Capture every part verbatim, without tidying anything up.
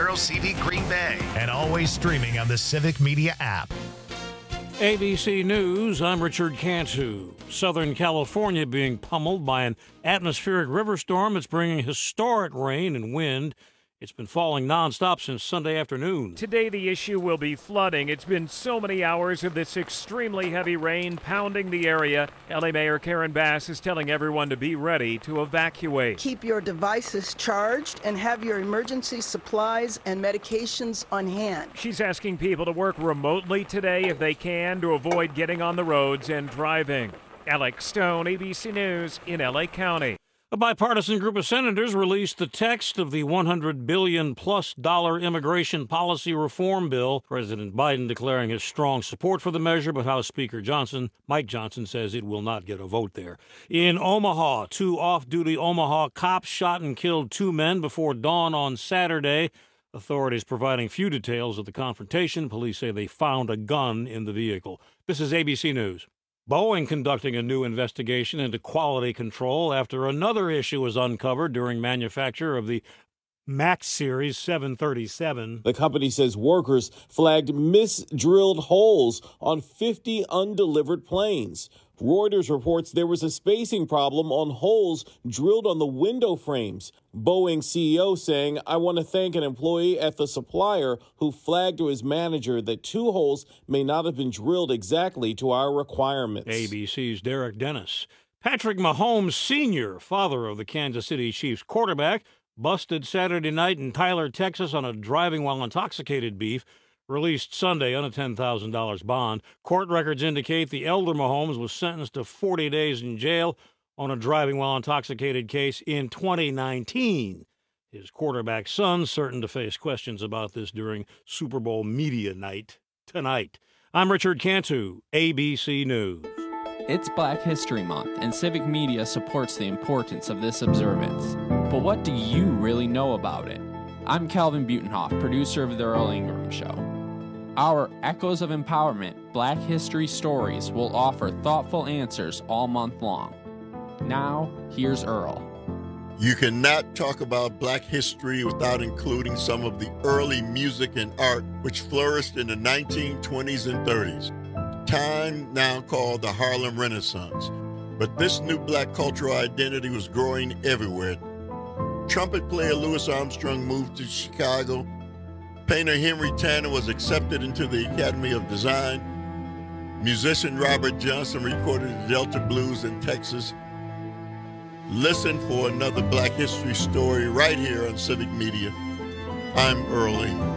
zero C V Green Bay. And always streaming on the Civic Media app. A B C News, I'm Richard Cantu. Southern California being pummeled by an atmospheric river storm that's bringing historic rain and wind. It's been falling nonstop since Sunday afternoon. Today the issue will be flooding. It's been so many hours of this extremely heavy rain pounding the area. L A Mayor Karen Bass is telling everyone to be ready to evacuate. Keep your devices charged and have your emergency supplies and medications on hand. She's asking people to work remotely today if they can to avoid getting on the roads and driving. Alex Stone, A B C News in L A County. A bipartisan group of senators released the text of the one hundred billion dollars plus dollar immigration policy reform bill. President Biden declaring his strong support for the measure, but House Speaker Johnson, Mike Johnson, says it will not get a vote there. In Omaha, two off-duty Omaha cops shot and killed two men before dawn on Saturday. Authorities providing few details of the confrontation. Police say they found a gun in the vehicle. This is A B C News. Boeing conducting a new investigation into quality control after another issue was uncovered during manufacture of the MAX Series seven thirty-seven. The company says workers flagged misdrilled holes on fifty undelivered planes. Reuters reports there was a spacing problem on holes drilled on the window frames. Boeing C E O saying, "I want to thank an employee at the supplier who flagged to his manager that two holes may not have been drilled exactly to our requirements." A B C's Derek Dennis. Patrick Mahomes Senior, father of the Kansas City Chiefs quarterback, busted Saturday night in Tyler, Texas on a driving while intoxicated beef. Released Sunday on a ten thousand dollars bond. Court records indicate the elder Mahomes was sentenced to forty days in jail on a driving while intoxicated case in twenty nineteen. His quarterback son certain to face questions about this during Super Bowl media night tonight. I'm Richard Cantu, A B C News. It's Black History Month, and Civic Media supports the importance of this observance. But what do you really know about it? I'm Calvin Butenhoff, producer of The Earl Ingram Show. Our Echoes of Empowerment Black History Stories will offer thoughtful answers all month long. Now, here's Earl. You cannot talk about Black history without including some of the early music and art which flourished in the nineteen twenties and thirties, time now called the Harlem Renaissance. But this new Black cultural identity was growing everywhere. Trumpet player Louis Armstrong moved to Chicago. Painter Henry Tanner was accepted into the Academy of Design. Musician Robert Johnson recorded the Delta Blues in Texas. Listen for another Black history story right here on Civic Media. I'm Earl Ingram.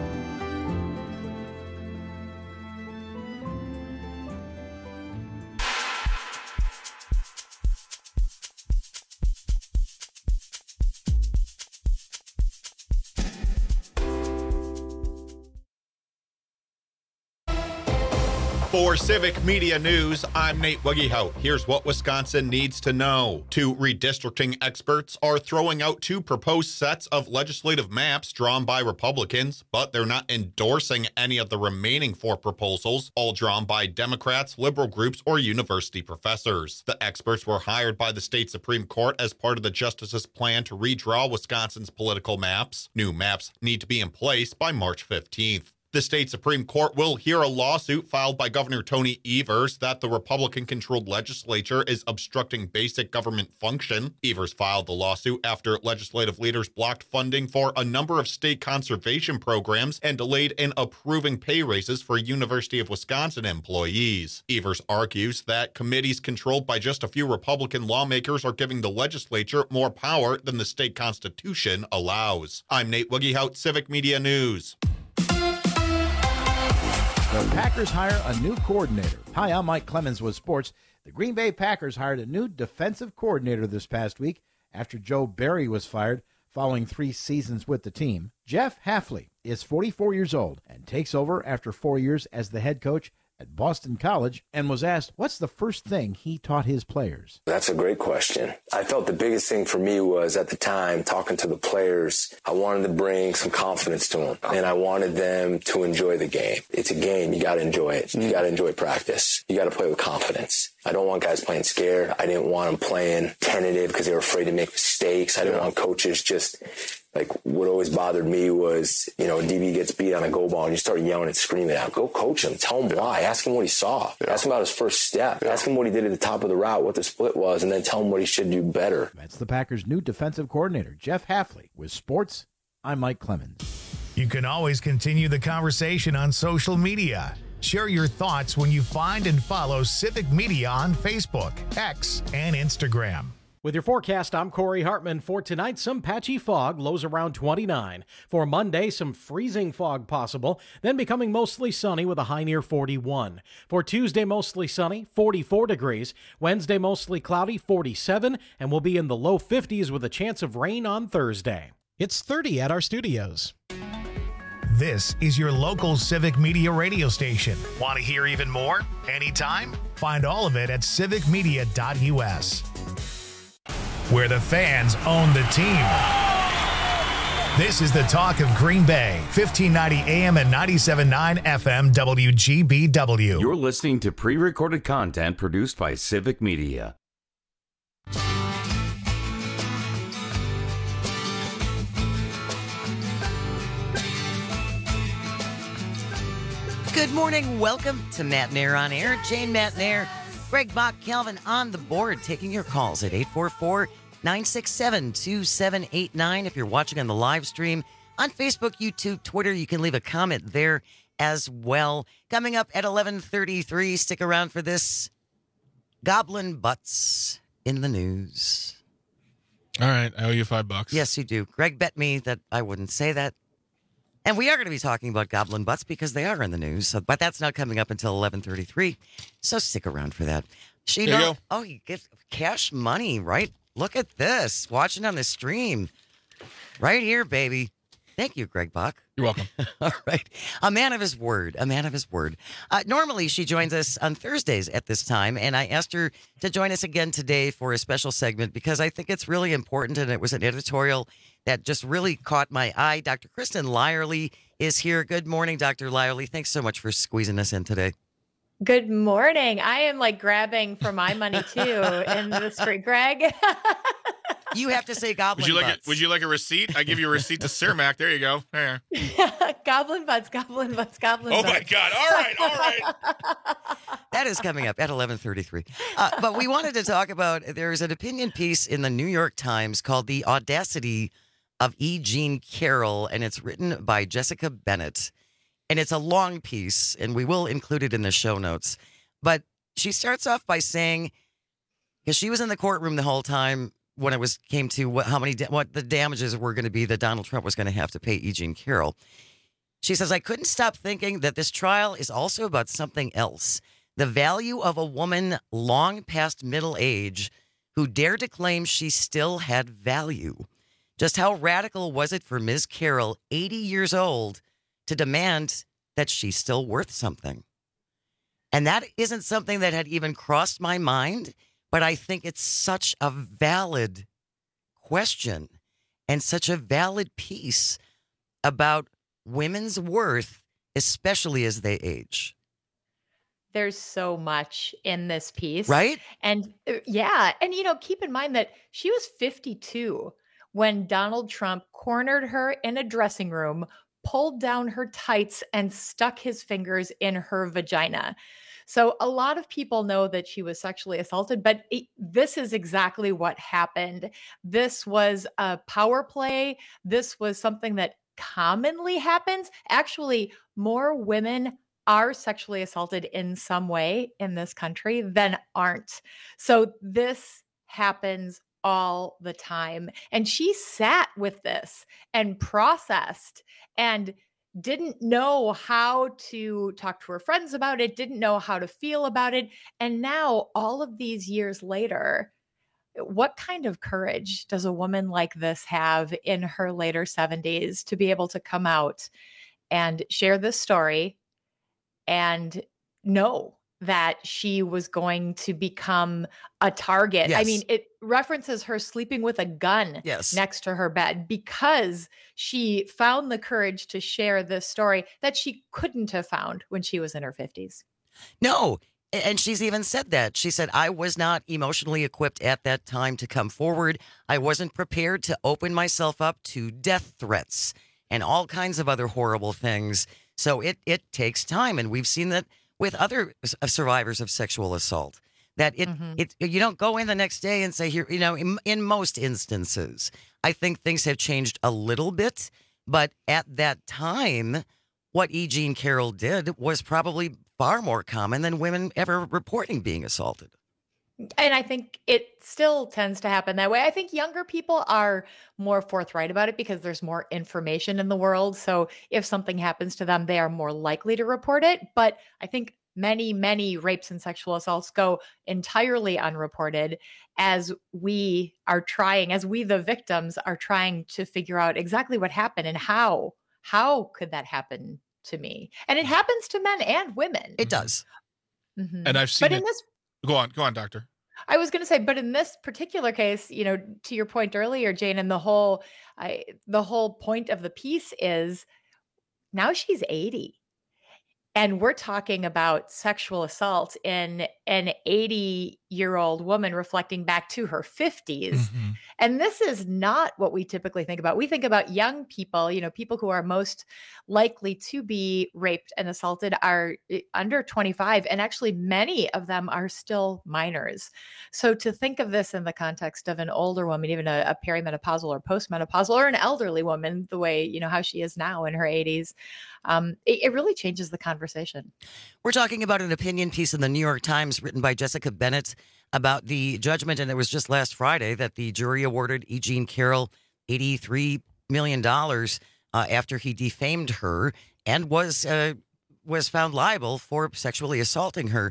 For Civic Media News, I'm Nate Wiggyhout. Here's what Wisconsin needs to know. Two redistricting experts are throwing out two proposed sets of legislative maps drawn by Republicans, but they're not endorsing any of the remaining four proposals, all drawn by Democrats, liberal groups, or university professors. The experts were hired by the state Supreme Court as part of the justices' plan to redraw Wisconsin's political maps. New maps need to be in place by March fifteenth. The state Supreme Court will hear a lawsuit filed by Governor Tony Evers that the Republican-controlled legislature is obstructing basic government function. Evers filed the lawsuit after legislative leaders blocked funding for a number of state conservation programs and delayed in approving pay raises for University of Wisconsin employees. Evers argues that committees controlled by just a few Republican lawmakers are giving the legislature more power than the state constitution allows. I'm Nate Wiggyhout, Civic Media News. The Packers hire a new coordinator. Hi, I'm Mike Clemens with sports. The Green Bay Packers hired a new defensive coordinator this past week after Joe Barry was fired following three seasons with the team. Jeff Hafley is forty-four years old and takes over after four years as the head coach at Boston College and was asked what's the first thing he taught his players. That's a great question. I felt the biggest thing for me was at the time talking to the players, I wanted to bring some confidence to them and I wanted them to enjoy the game. It's a game. You got to enjoy it. You got to enjoy practice. You got to play with confidence. I don't want guys playing scared. I didn't want them playing tentative because they were afraid to make mistakes. I didn't want coaches just Like, what always bothered me was, you know, D B gets beat on a go ball and you start yelling and screaming at him. Go coach him. Tell him yeah. why. Ask him what he saw. Yeah. Ask him about his first step. Yeah. Ask him what he did at the top of the route, what the split was, and then tell him what he should do better. That's the Packers' new defensive coordinator, Jeff Hafley. With sports, I'm Mike Clemens. You can always continue the conversation on social media. Share your thoughts when you find and follow Civic Media on Facebook, X, and Instagram. With your forecast, I'm Corey Hartman. For tonight, some patchy fog, lows around twenty-nine. For Monday, some freezing fog possible, then becoming mostly sunny with a high near forty-one. For Tuesday, mostly sunny, forty-four degrees. Wednesday, mostly cloudy, forty-seven, and we'll be in the low fifties with a chance of rain on Thursday. It's thirty at our studios. This is your local Civic Media radio station. Want to hear even more? Anytime? Find all of it at civic media dot u s. Where the fans own the team. This is the talk of Green Bay, fifteen ninety A M and ninety-seven point nine F M W G B W. You're listening to pre-recorded content produced by Civic Media. Good morning. Welcome to Matt Nair on Air. Jane Matt Nair. Greg Bach, Calvin on the board, taking your calls at eight four four, nine six seven, two seven eight nine. If you're watching on the live stream on Facebook, YouTube, Twitter, you can leave a comment there as well. Coming up at eleven thirty-three, stick around for this. Goblin butts in the news. All right, I owe you five bucks. Yes, you do. Greg bet me that I wouldn't say that. And we are going to be talking about goblin butts because they are in the news. So, but that's not coming up until eleven thirty-three. So stick around for that. She there you go. Oh, you get cash money, right? Look at this. Watching on the stream. Right here, baby. Thank you, Greg Bach. You're welcome. All right. A man of his word. A man of his word. Uh, normally, she joins us on Thursdays at this time, and I asked her to join us again today for a special segment because I think it's really important, and it was an editorial that just really caught my eye. Doctor Kristen Lyerly is here. Good morning, Doctor Lyerly. Thanks so much for squeezing us in today. Good morning. I am like grabbing for my money too in the street, Greg. You have to say goblin would you like butts. A, would you like a receipt? I give you a receipt to Cermak. There you go. There. Goblin butts, goblin butts, goblin oh butts. Oh my God. All right. All right. That is coming up at eleven thirty-three. Uh, but we wanted to talk about, there's an opinion piece in the New York Times called The Audacity of E. Jean Carroll, and it's written by Jessica Bennett. And it's a long piece, and we will include it in the show notes. But she starts off by saying, because she was in the courtroom the whole time when it was came to what, how many, what the damages were going to be that Donald Trump was going to have to pay E. Jean Carroll. She says, I couldn't stop thinking that this trial is also about something else. The value of a woman long past middle age who dared to claim she still had value. Just how radical was it for Miz Carroll, eighty years old, to demand that she's still worth something? And that isn't something that had even crossed my mind, but I think it's such a valid question and such a valid piece about women's worth, especially as they age. There's so much in this piece. Right? And uh, yeah. And, you know, keep in mind that she was fifty-two when Donald Trump cornered her in a dressing room, pulled down her tights, and stuck his fingers in her vagina. So a lot of people know that she was sexually assaulted, but it, this is exactly what happened. This was a power play. This was something that commonly happens. Actually, more women are sexually assaulted in some way in this country than aren't. So this happens all the time. And she sat with this and processed and didn't know how to talk to her friends about it, didn't know how to feel about it. And now, all of these years later, what kind of courage does a woman like this have in her later seventies to be able to come out and share this story and know that she was going to become a target? Yes. I mean, it references her sleeping with a gun yes. next to her bed because she found the courage to share this story that she couldn't have found when she was in her fifties. No. And she's even said that. She said, I was not emotionally equipped at that time to come forward. I wasn't prepared to open myself up to death threats and all kinds of other horrible things. So it, it takes time. And we've seen that with other survivors of sexual assault, that it, mm-hmm. it you don't go in the next day and say, here, you know, in, in most instances, I think things have changed a little bit. But at that time, what E. Jean Carroll did was probably far more common than women ever reporting being assaulted. And I think it still tends to happen that way. I think younger people are more forthright about it because there's more information in the world. So if something happens to them, they are more likely to report it. But I think many, many rapes and sexual assaults go entirely unreported as we are trying, as we, the victims, are trying to figure out exactly what happened and how. How could that happen to me? And it happens to men and women. It does. Mm-hmm. And I've seen but it. In this, go on, go on, doctor. I was going to say, but in this particular case, you know, to your point earlier, Jane, and the whole, I, the whole point of the piece is now she's eighty. And we're talking about sexual assault in an eighty-year-old woman reflecting back to her fifties. Mm-hmm. And this is not what we typically think about. We think about young people, you know, people who are most likely to be raped and assaulted are under twenty-five. And actually, many of them are still minors. So to think of this in the context of an older woman, even a, a perimenopausal or postmenopausal or an elderly woman, the way, you know, how she is now in her eighties, um, it, it really changes the conversation. We're talking about an opinion piece in the New York Times written by Jessica Bennett about the judgment, and it was just last Friday that the jury awarded E. Jean Carroll eighty-three million dollars uh, after he defamed her and was uh, was found liable for sexually assaulting her.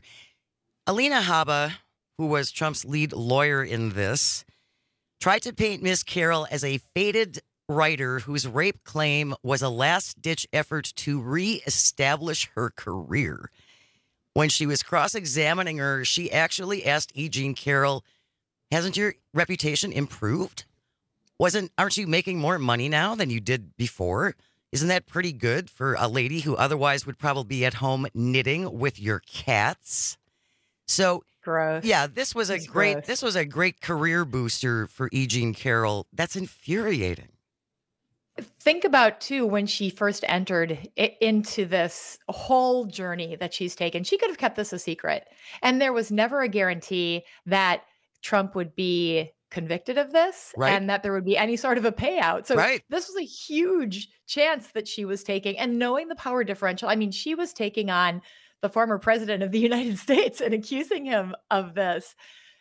Alina Habba, who was Trump's lead lawyer in this, tried to paint Miss Carroll as a faded writer whose rape claim was a last-ditch effort to reestablish her career. When she was cross-examining her, she actually asked E. Jean Carroll, hasn't your reputation improved? Wasn't, aren't you making more money now than you did before? Isn't that pretty good for a lady who otherwise would probably be at home knitting with your cats? So, gross. Yeah, this was a it's great, gross. this was a great career booster for E. Jean Carroll. That's infuriating. Think about, too, when she first entered it, into this whole journey that she's taken. She could have kept this a secret. And there was never a guarantee that Trump would be convicted of this right. and that there would be any sort of a payout. So right. this was a huge chance that she was taking. And knowing the power differential, I mean, she was taking on the former president of the United States and accusing him of this.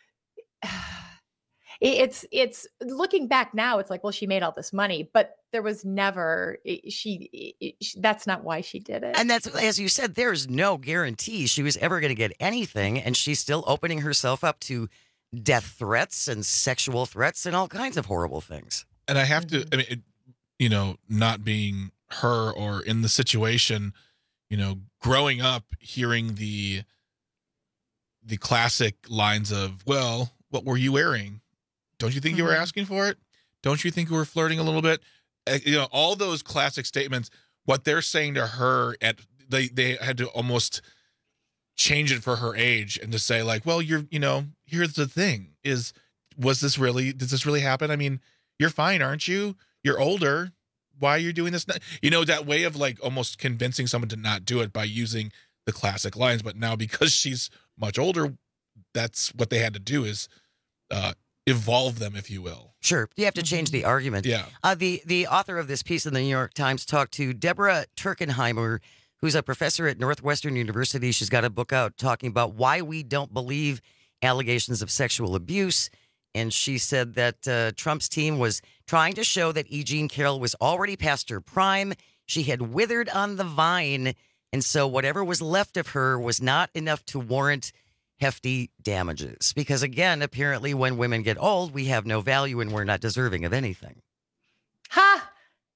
It's it's looking back now, it's like, well, she made all this money, but there was never she, she that's not why she did it. And that's, as you said, there's no guarantee she was ever going to get anything. And she's still opening herself up to death threats and sexual threats and all kinds of horrible things. And I have mm-hmm. to, I mean, it, you know, not being her or in the situation, you know, growing up hearing the the classic lines of, well, what were you wearing? Don't you think you were asking for it? Don't you think you were flirting a little bit? Uh, you know, all those classic statements, what they're saying to her, at they, they had to almost change it for her age and to say like, well, you're, you know, here's the thing is, was this really, did this really happen? I mean, you're fine, aren't you? You're older. Why are you doing this? You know, that way of like almost convincing someone to not do it by using the classic lines. But now because she's much older, that's what they had to do is, uh, evolve them, if you will. Sure. You have to change the argument. Yeah. Uh, the, the author of this piece in the New York Times talked to Deborah Turkenheimer, who's a professor at Northwestern University. She's got a book out talking about why we don't believe allegations of sexual abuse. And she said that uh, Trump's team was trying to show that E. Jean Carroll was already past her prime. She had withered on the vine. And so whatever was left of her was not enough to warrant hefty damages, because again, apparently when women get old, we have no value and we're not deserving of anything. Ha!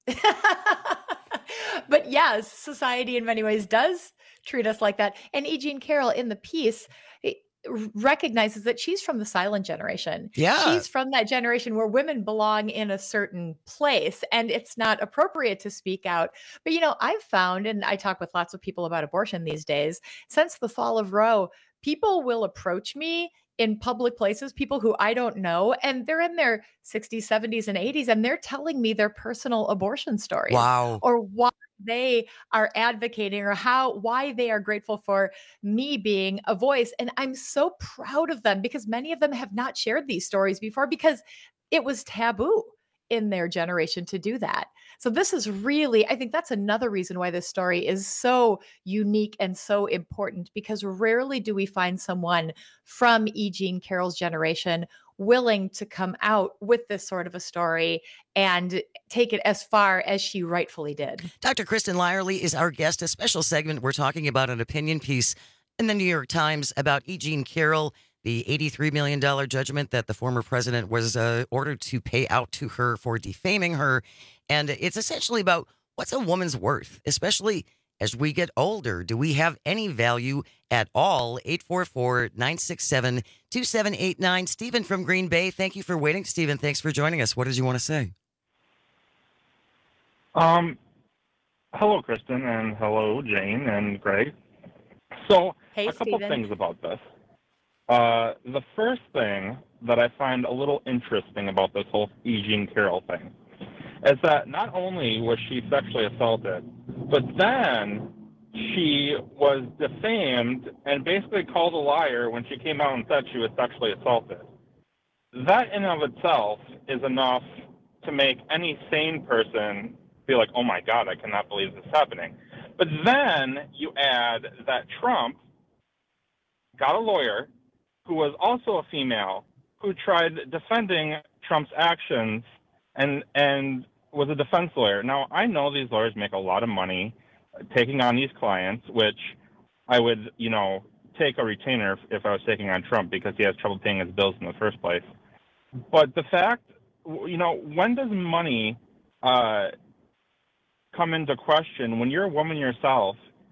But yes, society in many ways does treat us like that. And E. Jean Carroll in the piece recognizes that she's from the silent generation. Yeah. She's from that generation where women belong in a certain place and it's not appropriate to speak out. But, you know, I've found, and I talk with lots of people about abortion these days, since the fall of Roe, people will approach me in public places, people who I don't know, and they're in their sixties, seventies, and eighties, and they're telling me their personal abortion stories. Wow. Or why they are advocating, or how, why they are grateful for me being a voice. And I'm so proud of them, because many of them have not shared these stories before, because it was taboo in their generation to do that. So this is really, I think that's another reason why this story is so unique and so important, because rarely do we find someone from E. Jean Carroll's generation willing to come out with this sort of a story and take it as far as she rightfully did. Doctor Kristen Lyerly is our guest. A special segment. We're talking about an opinion piece in the New York Times about E. Jean Carroll, the eighty-three million dollars judgment that the former president was uh, ordered to pay out to her for defaming her. And it's essentially about what's a woman's worth, especially as we get older. Do we have any value at all? eight four four, nine six seven, two seven eight nine. Stephen from Green Bay, thank you for waiting. Stephen, thanks for joining us. What did you want to say? Um, hello, Kristen, and hello, Jane and Greg. So, hey, a couple Stephen. things about this. Uh, the first thing that I find a little interesting about this whole E. Jean Carroll thing is that not only was she sexually assaulted, but then she was defamed and basically called a liar when she came out and said she was sexually assaulted. That in and of itself is enough to make any sane person feel like, oh my God, I cannot believe this is happening. But then you add that Trump got a lawyer who was also a female who tried defending Trump's actions and and was a defense lawyer. Now, I know these lawyers make a lot of money taking on these clients, which I would, you know, take a retainer if, if I was taking on Trump because he has trouble paying his bills in the first place. But the fact, you know, when does money uh, come into question when you're a woman yourself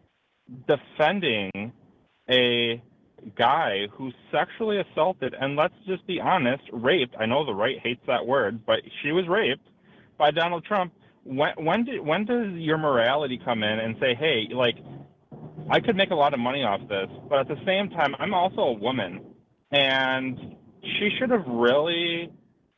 defending a guy who sexually assaulted, and let's just be honest, raped. I know the right hates that word, but she was raped by Donald Trump. When when did when does your morality come in and say, hey, like, I could make a lot of money off this, but at the same time, I'm also a woman, and she should have really,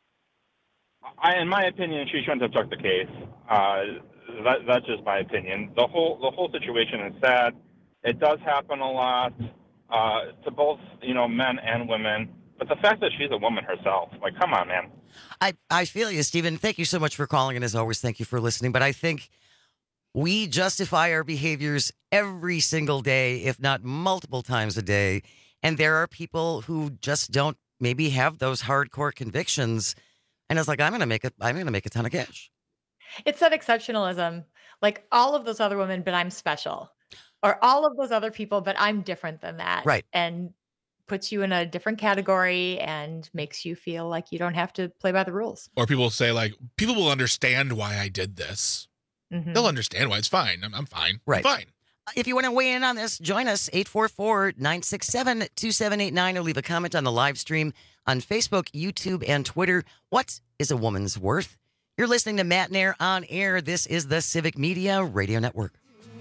I, in my opinion, she shouldn't have took the case. Uh, that, that's just my opinion. The whole the whole situation is sad. It does happen a lot. Uh, to both, you know, men and women. But the fact that she's a woman herself, like, come on, man. I, I feel you, Stephen. Thank you so much for calling. And as always, thank you for listening. But I think we justify our behaviors every single day, if not multiple times a day. And there are people who just don't maybe have those hardcore convictions. And it's like, I'm going to make a, I'm going to make a ton of cash. It's that exceptionalism, like all of those other women, but I'm special. Or all of those other people, but I'm different than that. Right. And puts you in a different category and makes you feel like you don't have to play by the rules. Or people say, like, people will understand why I did this. Mm-hmm. They'll understand why. It's fine. I'm, I'm fine. Right. I'm fine. If you want to weigh in on this, join us, eight four four, nine six seven, two seven eight nine, or leave a comment on the live stream on Facebook, YouTube, and Twitter. What is a woman's worth? You're listening to Matt Nair on air. This is the Civic Media Radio Network.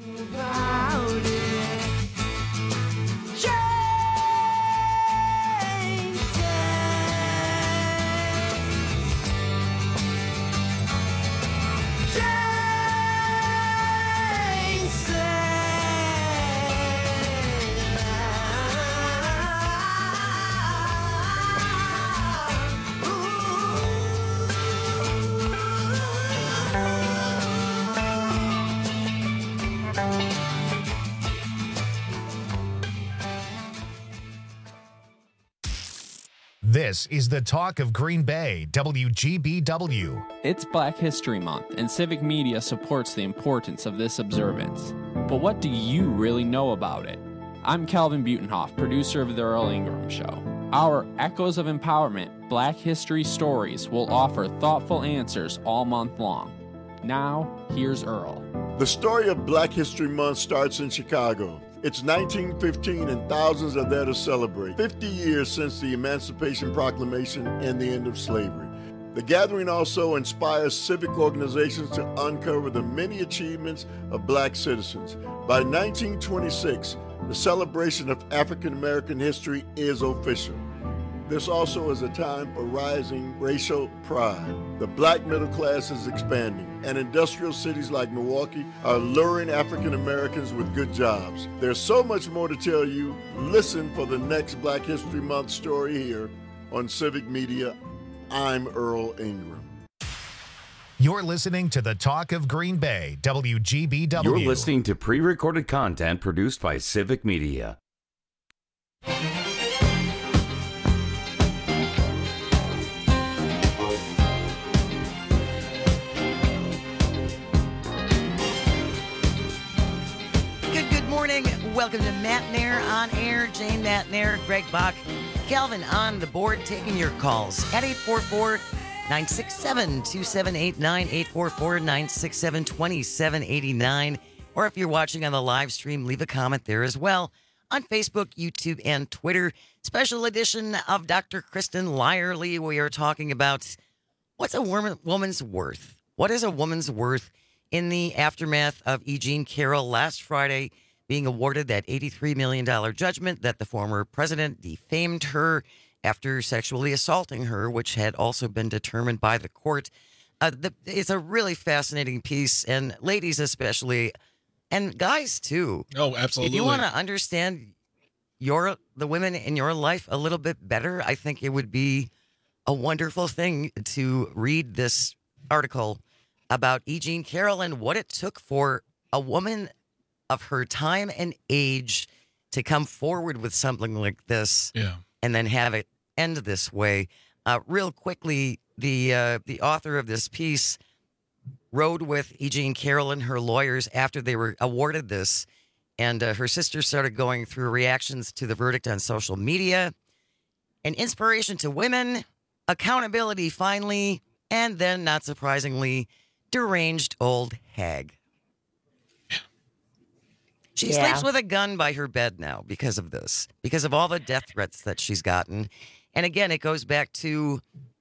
This is the talk of Green Bay, W G B W. It's Black History Month, and Civic Media supports the importance of this observance. But what do you really know about it? I'm Calvin Butenhoff, producer of The Earl Ingram Show. Our Echoes of Empowerment Black History Stories will offer thoughtful answers all month long. Now, here's Earl. The story of Black History Month starts in Chicago. It's nineteen fifteen and thousands are there to celebrate fifty years since the Emancipation Proclamation and the end of slavery. The gathering also inspires civic organizations to uncover the many achievements of black citizens. By nineteen twenty-six, The celebration of African American history is official. This also is a time for rising racial pride. The black middle class is expanding, and industrial cities like Milwaukee are luring African Americans with good jobs. There's so much more to tell you. Listen for the next Black History Month story here on Civic Media. I'm Earl Ingram. You're listening to the Talk of Green Bay, W G B W. You're listening to pre-recorded content produced by Civic Media. Welcome to Matt Nair on air. Jane Matt Nair, Greg Bach, Calvin on the board taking your calls at eight four four, nine six seven, two seven eight nine, eight four four, nine six seven, two seven eight nine. Or if you're watching on the live stream, leave a comment there as well on Facebook, YouTube, and Twitter. Special edition of Doctor Kristen Lyerly. We are talking about what's a woman, woman's worth? What is a woman's worth in the aftermath of E. Jean Carroll last Friday being awarded that eighty-three million dollars judgment that the former president defamed her after sexually assaulting her, which had also been determined by the court. Uh, the, it's a really fascinating piece, and ladies especially, and guys too. Oh, absolutely. If you want to understand your the women in your life a little bit better, I think it would be a wonderful thing to read this article about E. Jean Carroll and what it took for a woman of her time and age to come forward with something like this, yeah, and then have it end this way. Uh, real quickly, the uh, the author of this piece rode with E. Jean Carroll and her lawyers after they were awarded this, and uh, her sister started going through reactions to the verdict on social media, an inspiration to women, accountability finally, and then, not surprisingly, deranged old hag. She Yeah. sleeps with a gun by her bed now because of this, because of all the death threats that she's gotten. And again, it goes back to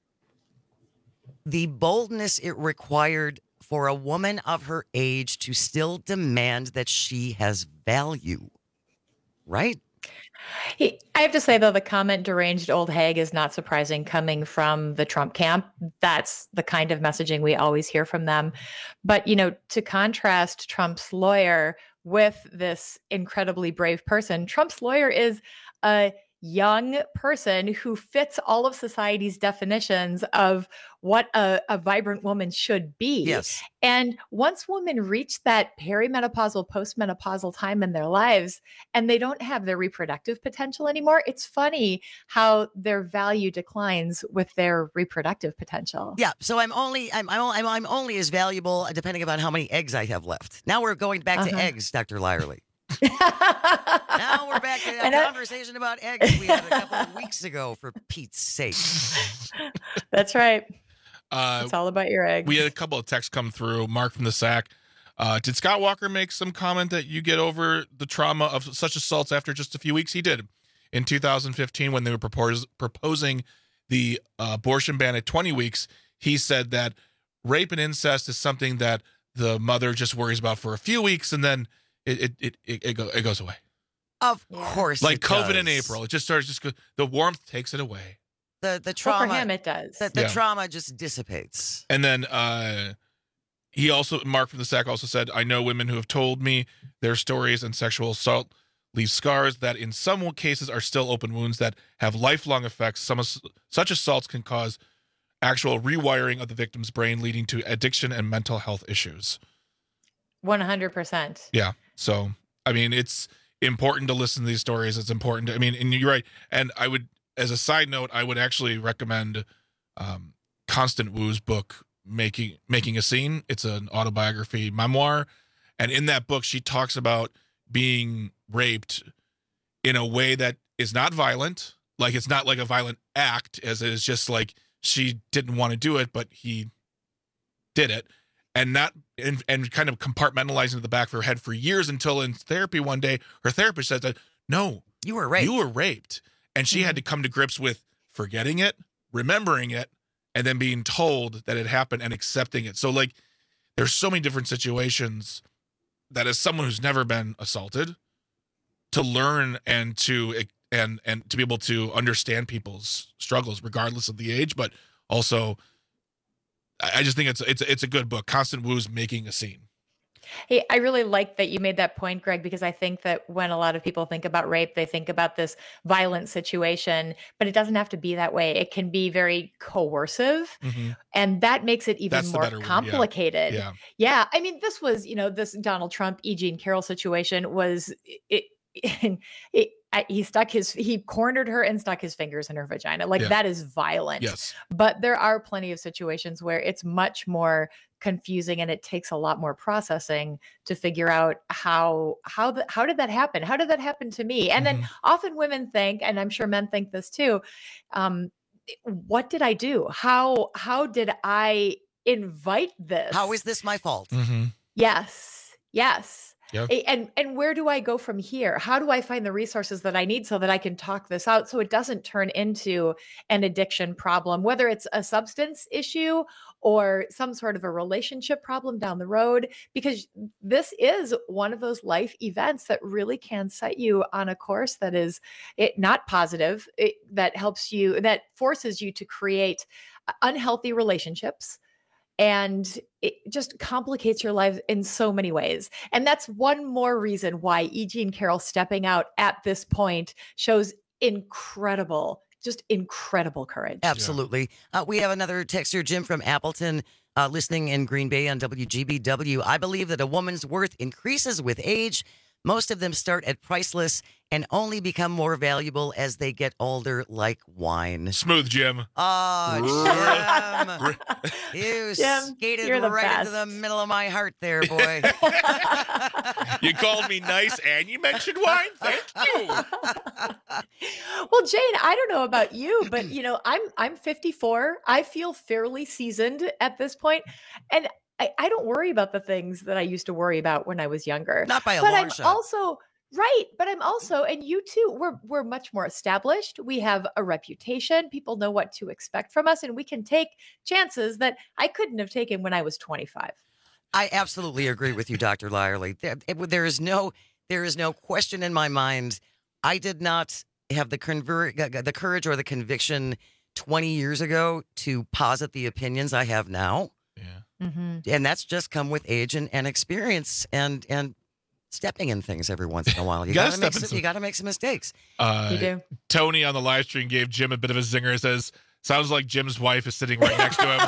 the boldness it required for a woman of her age to still demand that she has value, right? He, I have to say, though, the comment deranged old hag is not surprising coming from the Trump camp. That's the kind of messaging we always hear from them. But, you know, to contrast Trump's lawyer with this incredibly brave person, Trump's lawyer is a young person who fits all of society's definitions of what a, a vibrant woman should be. Yes. And once women reach that perimenopausal, postmenopausal time in their lives and they don't have their reproductive potential anymore, it's funny how their value declines with their reproductive potential. Yeah. So I'm only I'm I'm, I'm, I'm only as valuable depending upon how many eggs I have left. Now we're going back Uh-huh. to eggs, Doctor Lyerly. Now we're back to a And I- conversation about eggs we had a couple of weeks ago, for Pete's sake. That's right. Uh, It's all about your eggs. we had a couple of texts come through. Mark from the Sack. Uh, did Scott Walker make some comment that you get over the trauma of such assaults after just a few weeks? He did. In two thousand fifteen, when they were propose, proposing the uh, abortion ban at twenty weeks, he said that rape and incest is something that the mother just worries about for a few weeks, and then it it it it, it, go, it goes away. Of course, Like it COVID does. in April, it just starts. Just go, the warmth takes it away. The the Well, trauma for him, it does. the, the Yeah. trauma just dissipates. And then uh, he also, Mark from the Sack also said, I know women who have told me their stories and sexual assault leave scars that in some cases are still open wounds that have lifelong effects. Some ass- such assaults can cause actual rewiring of the victim's brain, leading to addiction and mental health issues. one hundred percent. Yeah. So, I mean, it's important to listen to these stories. It's important to, I mean, and you're right. And I would, as a side note, I would actually recommend um, Constant Wu's book, Making Making a Scene. It's an autobiography memoir. And in that book, she talks about being raped in a way that is not violent. Like, it's not like a violent act, as it is just like she didn't want to do it, but he did it. And not and, and kind of compartmentalizing to the back of her head for years, until in therapy one day, her therapist said that, no, you were raped. You were raped. And she had to come to grips with forgetting it, remembering it, and then being told that it happened and accepting it. So, like, there's so many different situations that, as someone who's never been assaulted, to learn and to and and to be able to understand people's struggles regardless of the age, but also I just think it's it's it's a good book. Constant Wu's Making a Scene. Hey, I really like that you made that point, Greg, because I think that when a lot of people think about rape, they think about this violent situation, but it doesn't have to be that way. It can be very coercive, mm-hmm. and that makes it even That's more complicated. Yeah. yeah. I mean, this was, you know, this Donald Trump, E. Jean Carroll situation was, it, it, it he stuck his, he cornered her and stuck his fingers in her vagina. Like yeah. that is violent. Yes. But there are plenty of situations where it's much more confusing and it takes a lot more processing to figure out how, how, the, how did that happen? How did that happen to me? And mm-hmm. then often women think, and I'm sure men think this too, um, what did I do? How, how did I invite this? How is this my fault? Mm-hmm. Yes. Yes. Yep. And and where do I go from here? How do I find the resources that I need so that I can talk this out so it doesn't turn into an addiction problem, whether it's a substance issue or some sort of a relationship problem down the road, because this is one of those life events that really can set you on a course that is it not positive, it, that helps you, that forces you to create unhealthy relationships. And it just complicates your life in so many ways. And that's one more reason why E. Jean Carroll stepping out at this point shows incredible, just incredible courage. Absolutely. Uh, we have another texter, Jim from Appleton, uh, listening in Green Bay on W G B W. I believe that a woman's worth increases with age. Most of them start at priceless and only become more valuable as they get older, like wine. Smooth, Jim. Oh, Jim. You Jim, skated you're the right best. into the middle of my heart there, boy. You called me nice and you mentioned wine. Thank you. Well, Jane, I don't know about you, but you know, I'm I'm fifty-four. I feel fairly seasoned at this point, and I, I don't worry about the things that I used to worry about when I was younger. Not by a but long I'm shot. also right. But I'm also, and you too, we're we're much more established. We have a reputation. People know what to expect from us, and we can take chances that I couldn't have taken when I was twenty-five. I absolutely agree with you, Doctor Lyerly. There, there is no there is no question in my mind. I did not have the conver- the courage or the conviction twenty years ago to posit the opinions I have now. Yeah. Mm-hmm. And that's just come with age and, and experience and and stepping in things every once in a while. You, You gotta, gotta make step in some, some- you gotta make some mistakes. Uh, You do. Tony on the live stream gave Jim a bit of a zinger. It says, sounds like Jim's wife is sitting right next to him.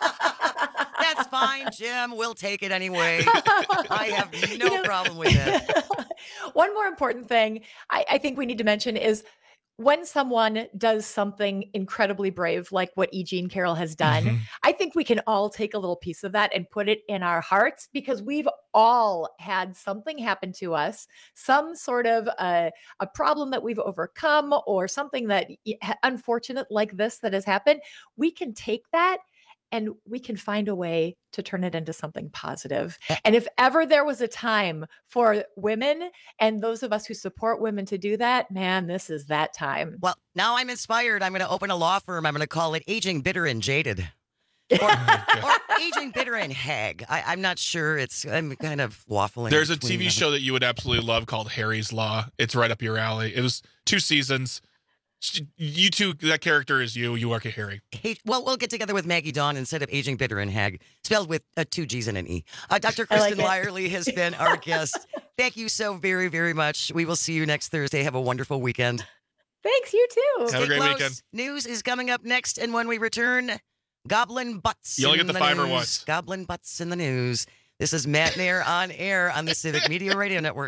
That's fine, Jim. We'll take it anyway. I have no You know- problem with it. One more important thing I, I think we need to mention is when someone does something incredibly brave, like what E. Jean Carroll has done, Mhm. I think we can all take a little piece of that and put it in our hearts, because we've all had something happen to us, some sort of a, a problem that we've overcome or something that y- unfortunate like this that has happened. We can take that and we can find a way to turn it into something positive. And if ever there was a time for women and those of us who support women to do that, man, this is that time. Well, now I'm inspired. I'm going to open a law firm. I'm going to call it Aging Bitter and Jaded. Or, or Aging Bitter and Hag. I, I'm not sure. It's I'm kind of waffling. There's a between T V them. show that you would absolutely love called Harry's Law. It's right up your alley. It was two seasons. You two, that character is you. You work at Harry. Hey, well, we'll get together with Maggie Dawn instead of Aging Bitter and Hag, spelled with uh, two G's and an E. Uh, Doctor I like Kristen it. Lyerly has been our guest. Thank you so very, very much. We will see you next Thursday. Have a wonderful weekend. Thanks, you too. Have a Stay great close. weekend. News is coming up next, and when we return, Goblin Butts. You only in get the five or news. once. Goblin Butts in the news. This is Matt Nair on air on the Civic Media Radio Network.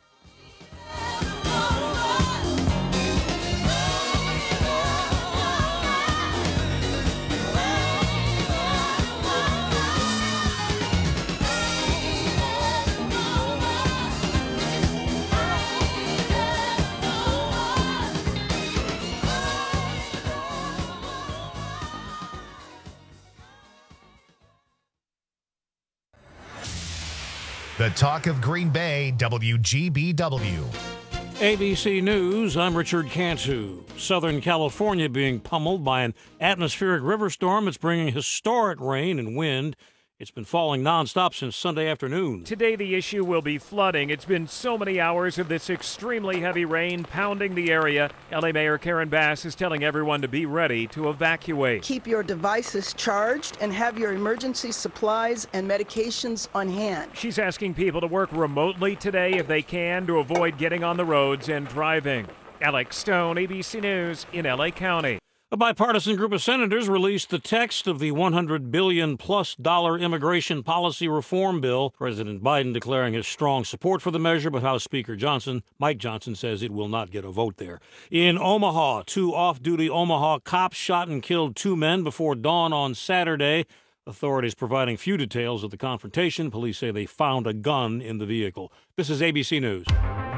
The talk of Green Bay, W G B W. A B C News, I'm Richard Cantu. Southern California being pummeled by an atmospheric river storm. It's bringing historic rain and wind It's been falling nonstop since Sunday afternoon. Today, the issue will be flooding. It's been so many hours of this extremely heavy rain pounding the area. L A Mayor Karen Bass is telling everyone to be ready to evacuate. Keep your devices charged and have your emergency supplies and medications on hand. She's asking people to work remotely today if they can to avoid getting on the roads and driving. Alex Stone, A B C News in L A County. A bipartisan group of senators released the text of the one hundred billion plus dollar immigration policy reform bill. President Biden declaring his strong support for the measure, but House Speaker Johnson, Mike Johnson, says it will not get a vote there. In Omaha, two off-duty Omaha cops shot and killed two men before dawn on Saturday. Authorities providing few details of the confrontation. Police say they found a gun in the vehicle. This is A B C News.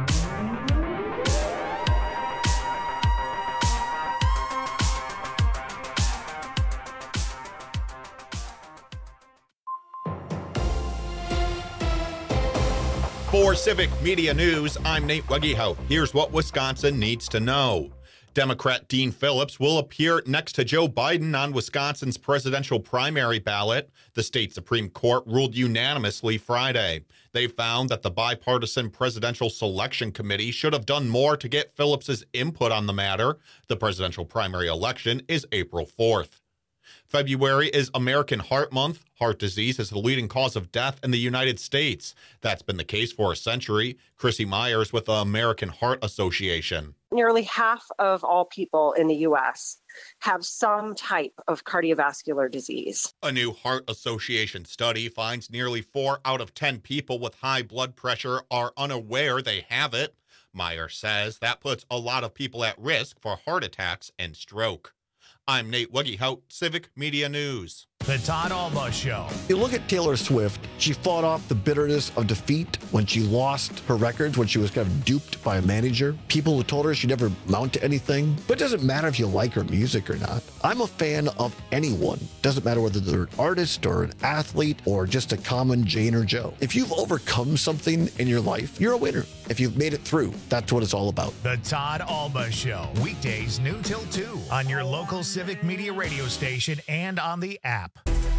For Civic Media News, I'm Nate Weggehout. Here's what Wisconsin needs to know. Democrat Dean Phillips will appear next to Joe Biden on Wisconsin's presidential primary ballot. The state Supreme Court ruled unanimously Friday. They found that the bipartisan Presidential Selection Committee should have done more to get Phillips's input on the matter. The presidential primary election is April fourth. February is American Heart Month. Heart disease is the leading cause of death in the United States. That's been the case for a century. Chrissy Myers with the American Heart Association. Nearly half of all people in the U S have some type of cardiovascular disease. A new Heart Association study finds nearly four out of ten people with high blood pressure are unaware they have it. Myers says that puts a lot of people at risk for heart attacks and stroke. I'm Nate Weggehout, Civic Media News. The Todd Alba Show. You look at Taylor Swift, she fought off the bitterness of defeat when she lost her records, when she was kind of duped by a manager. People who told her she'd never amount to anything. But it doesn't matter if you like her music or not. I'm a fan of anyone. Doesn't matter whether they're an artist or an athlete or just a common Jane or Joe. If you've overcome something in your life, you're a winner. If you've made it through, that's what it's all about. The Todd Alba Show. Weekdays noon till two on your local Civic Media radio station and on the app.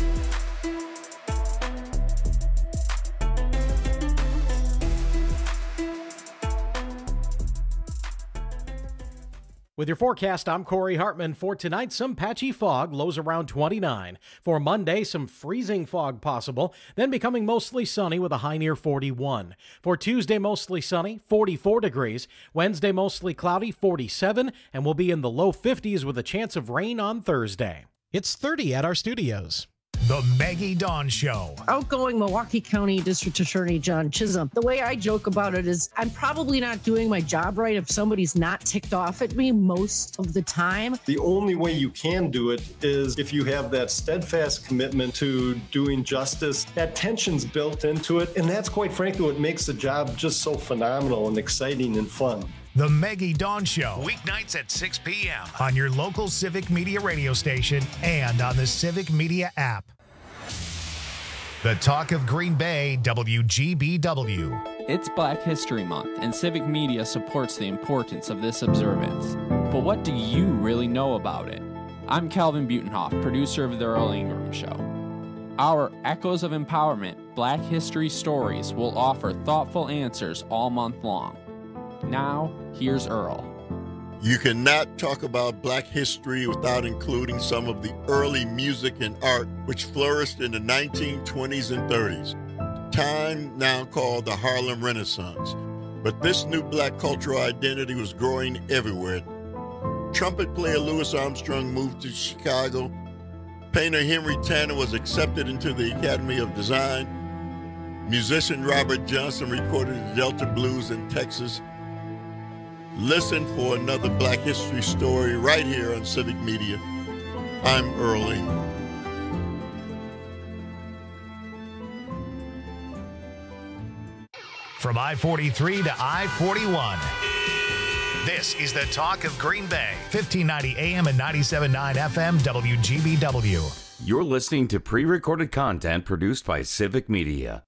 With your forecast, I'm Corey Hartman. For tonight, some patchy fog, lows around twenty-nine. For Monday, some freezing fog possible, then becoming mostly sunny with a high near forty-one. For Tuesday, mostly sunny, forty-four degrees. Wednesday, mostly cloudy, forty-seven, and we'll be in the low fifties with a chance of rain on Thursday. It's thirty at our studios. The Maggie Dawn Show. Outgoing Milwaukee County District Attorney John Chisholm. The way I joke about it is I'm probably not doing my job right if somebody's not ticked off at me most of the time. The only way you can do it is if you have that steadfast commitment to doing justice. That tension's built into it, and that's quite frankly what makes the job just so phenomenal and exciting and fun. The Maggie Dawn Show, weeknights at six p.m. on your local Civic Media radio station and on the Civic Media app. The Talk of Green Bay, W G B W. It's Black History Month, and Civic Media supports the importance of this observance. But what do you really know about it? I'm Calvin Butenhoff, producer of The Earl Ingram Show. Our Echoes of Empowerment Black History Stories will offer thoughtful answers all month long. Now, here's Earl. You cannot talk about Black history without including some of the early music and art which flourished in the nineteen twenties and thirties, time now called the Harlem Renaissance. But this new Black cultural identity was growing everywhere. Trumpet player Louis Armstrong moved to Chicago. Painter Henry Tanner was accepted into the Academy of Design. Musician Robert Johnson recorded the Delta Blues in Texas. Listen for another Black history story right here on Civic Media. I'm Earl Ingram. From I forty-three to I forty-one. This is the Talk of Green Bay, fifteen ninety A M and ninety-seven point nine F M W G B W. You're listening to pre-recorded content produced by Civic Media.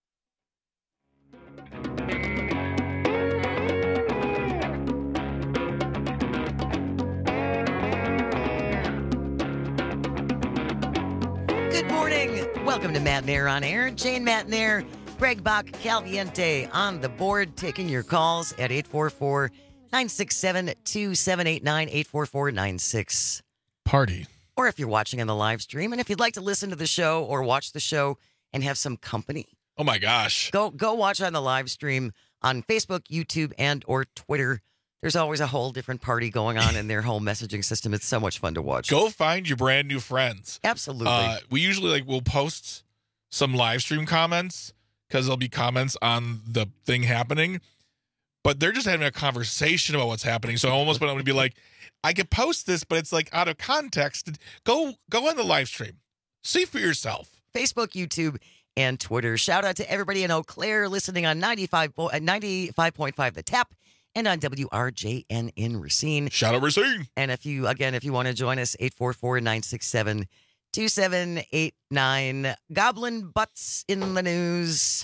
Welcome to Matt and Air on Air. Jane Matt and Air, Greg Bach, Calviente on the board, taking your calls at eight four four, nine six seven, two seven eight nine, eight four four nine six. Party. Or if you're watching on the live stream, and if you'd like to listen to the show or watch the show and have some company. Oh, my gosh. Go go watch on the live stream on Facebook, YouTube, and or Twitter. There's always a whole different party going on in their whole messaging system. It's so much fun to watch. Go find your brand new friends. Absolutely. Uh, we usually like we'll post some live stream comments because there'll be comments on the thing happening, but they're just having a conversation about what's happening. So I almost want to be like, I could post this, but it's like out of context. Go go on the live stream. See for yourself. Facebook, YouTube, and Twitter. Shout out to everybody in Eau Claire listening on ninety-five point five The Tap. And on W R J N in Racine. Shout out Racine. And if you, again, if you want to join us, eight four four, nine six seven, two seven eight nine. Goblin butts in the news.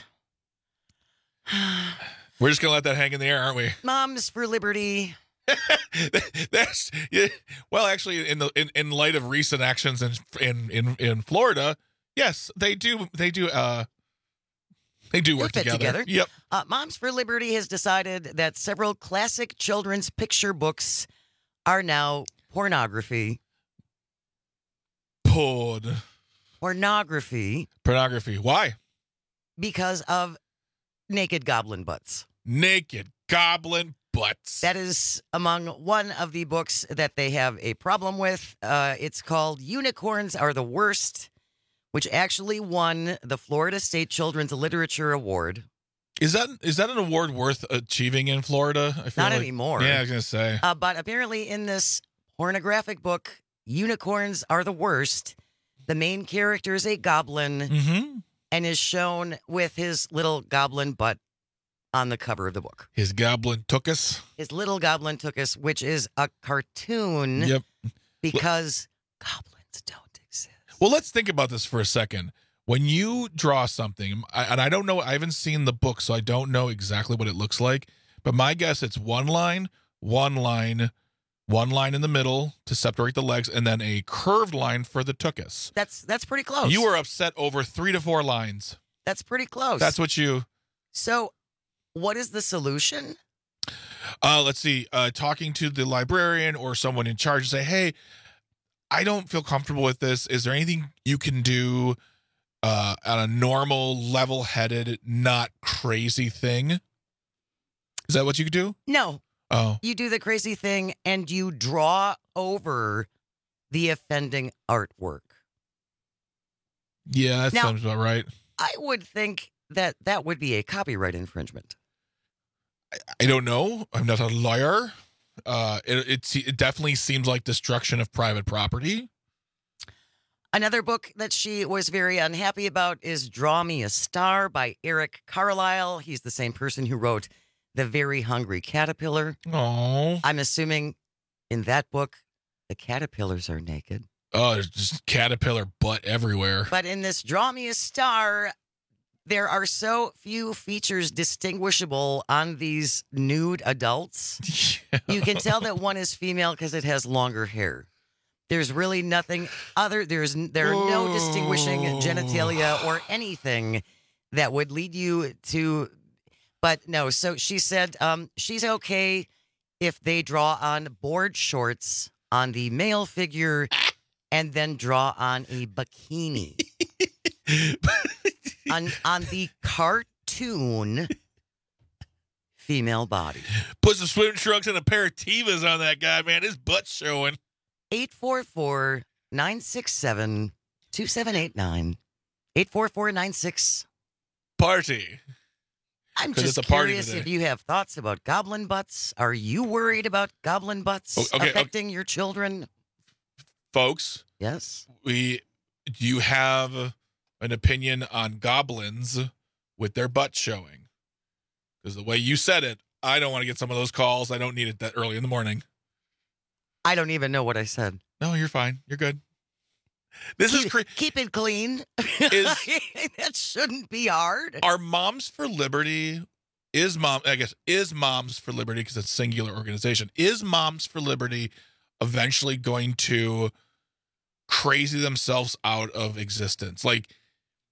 We're just going to let that hang in the air, aren't we? Moms for Liberty. That's yeah. Well, actually, in the in, in light of recent actions in in in, in Florida, yes, they do they do uh They do work they fit together. together. Yep. Uh, Moms for Liberty has decided that several classic children's picture books are now pornography. Porn. Pornography. Pornography. Why? Because of naked goblin butts. Naked goblin butts. That is among one of the books that they have a problem with. Uh, it's called Unicorns Are the Worst, which actually won the Florida State Children's Literature Award. Is that is that an award worth achieving in Florida? I feel Not like, anymore. Yeah, I was going to say. Uh, but apparently in this pornographic book, Unicorns Are the Worst, the main character is a goblin mm-hmm. and is shown with his little goblin butt on the cover of the book. His goblin took us. His little goblin took us, which is a cartoon. Yep. Because goblins don't. Well, let's think about this for a second. When you draw something, and I don't know, I haven't seen the book, so I don't know exactly what it looks like, but my guess it's one line, one line, one line in the middle to separate the legs, and then a curved line for the tuchus. That's that's pretty close. You were upset over three to four lines. That's pretty close. That's what you... So, what is the solution? Uh, let's see. Uh, talking to the librarian or someone in charge, say, hey, I don't feel comfortable with this. Is there anything you can do uh, on a normal, level-headed, not crazy thing? Is that what you could do? No. Oh. You do the crazy thing and you draw over the offending artwork. Yeah, that now, sounds about right. I would think that that would be a copyright infringement. I, I don't know. I'm not a lawyer. Uh, it, it it definitely seems like destruction of private property. Another book that she was very unhappy about is Draw Me a Star by Eric Carlisle. He's the same person who wrote The Very Hungry Caterpillar. Oh. I'm assuming in that book, the caterpillars are naked. Oh, there's just caterpillar butt everywhere. But in this Draw Me a Star, there are so few features distinguishable on these nude adults. Yeah. You can tell that one is female because it has longer hair. There's really nothing other. There's there are no distinguishing genitalia or anything that would lead you to. But no, so she said um, she's okay if they draw on board shorts on the male figure and then draw on a bikini on on the cartoon female body. Put some swim trunks and a pair of Tevas on that guy, man. His butt's showing. eight four four, nine six seven, two seven eight nine. eight four four nine six. Party. I'm just curious if you have thoughts about goblin butts. Are you worried about goblin butts okay, affecting okay. your children? Folks. Yes. We, do you have an opinion on goblins with their butt showing? Because the way you said it, I don't want to get some of those calls. I don't need it that early in the morning. I don't even know what I said. No, you're fine. You're good. This keep, is crazy. Keep it clean. Is, that shouldn't be hard. Are Moms for Liberty, is mom, I guess, is Moms for Liberty, because it's a singular organization, is Moms for Liberty eventually going to crazy themselves out of existence? Like,